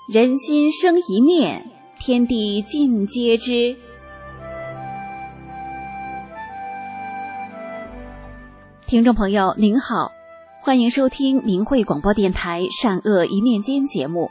人心生一念，天地尽皆知。听众朋友您好，欢迎收听明慧广播电台善恶一念间节目。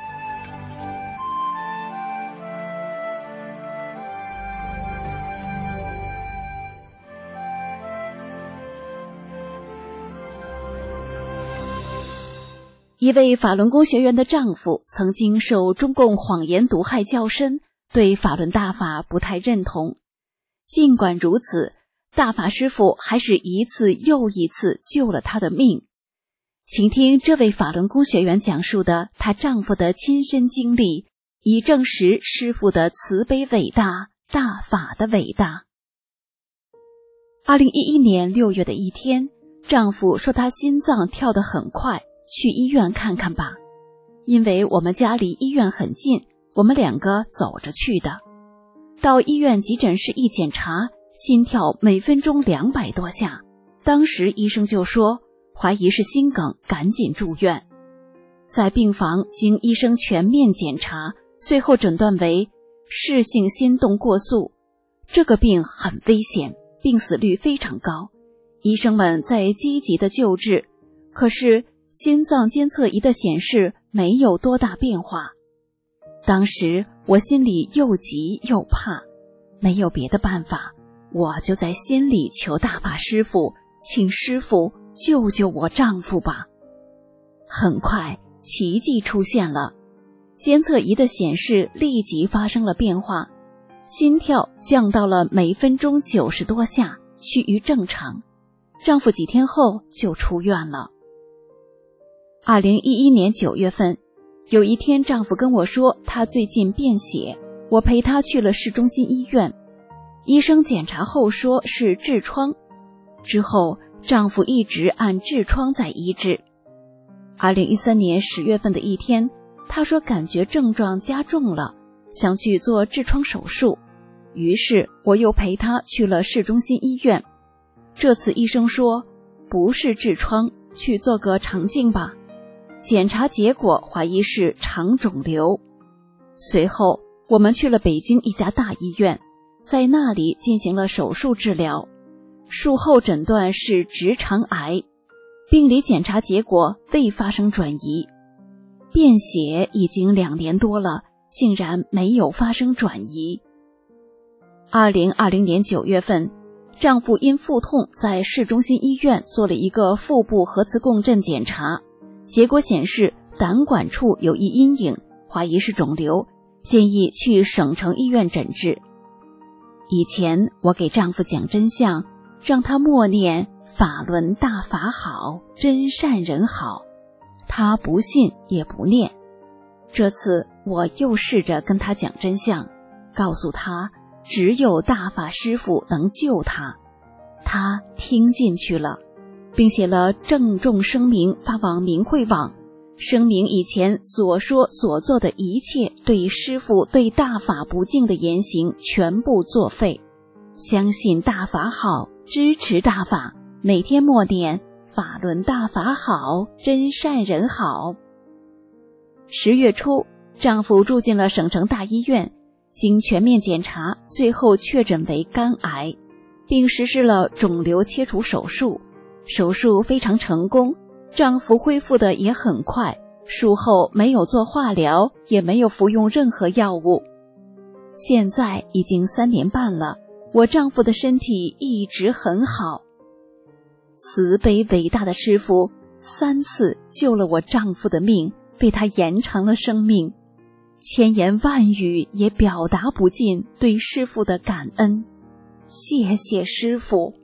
一位法轮功学员的丈夫曾经受中共谎言毒害较深，对法轮大法不太认同。尽管如此，大法师父还是一次又一次救了他的命。请听这位法轮功学员讲述的她丈夫的亲身经历，以证实师父的慈悲伟大，大法的伟大。2011年6月的一天，丈夫说他心脏跳得很快，去医院看看吧。因为我们家离医院很近，我们两个走着去的。到医院急诊室一检查，心跳每分钟200多下，当时医生就说怀疑是心梗，赶紧住院。在病房经医生全面检查，最后诊断为室性心动过速。这个病很危险，病死率非常高，医生们在积极的救治，可是心脏监测仪的显示没有多大变化。当时我心里又急又怕，没有别的办法，我就在心里求大法师父，请师父救救我丈夫吧。很快奇迹出现了，监测仪的显示立即发生了变化，心跳降到了每分钟90多下，趋于正常。丈夫几天后就出院了。2011年9月份，有一天丈夫跟我说他最近便血，我陪他去了市中心医院，医生检查后说是痔疮，之后丈夫一直按痔疮在医治。2013年10月份的一天，他说感觉症状加重了，想去做痔疮手术，于是我又陪他去了市中心医院。这次医生说不是痔疮，去做个肠镜吧。检查结果怀疑是肠肿瘤。随后我们去了北京一家大医院，在那里进行了手术治疗，术后诊断是直肠癌，病理检查结果未发生转移。便血已经2年多了，竟然没有发生转移。2020年9月份，丈夫因腹痛在市中心医院做了一个腹部核磁共振检查，结果显示胆管处有一阴影，怀疑是肿瘤，建议去省城医院诊治。以前我给丈夫讲真相，让他默念法轮大法好，真善人好，他不信也不念。这次我又试着跟他讲真相，告诉他只有大法师父能救他。他听进去了，并写了郑重声明发往明慧网，声明以前所说所做的一切对师父对大法不敬的言行全部作废，相信大法好，支持大法，每天默念法轮大法好，真善人好。10月初，丈夫住进了省城大医院，经全面检查，最后确诊为肝癌，并实施了肿瘤切除手术。手术非常成功，丈夫恢复的也很快，术后没有做化疗，也没有服用任何药物。现在已经3年半了，我丈夫的身体一直很好。慈悲伟大的师父3次救了我丈夫的命，为他延长了生命，千言万语也表达不尽对师父的感恩。谢谢师父。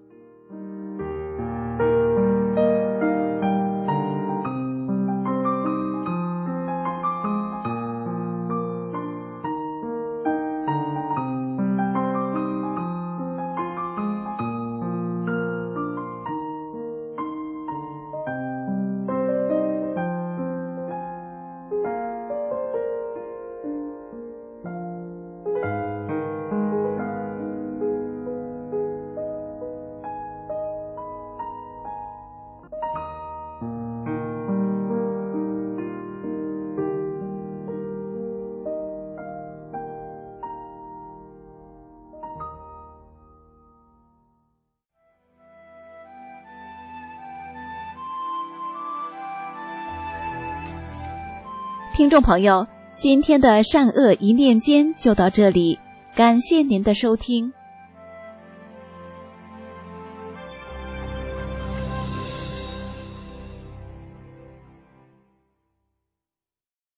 听众朋友，今天的善恶一念间就到这里，感谢您的收听。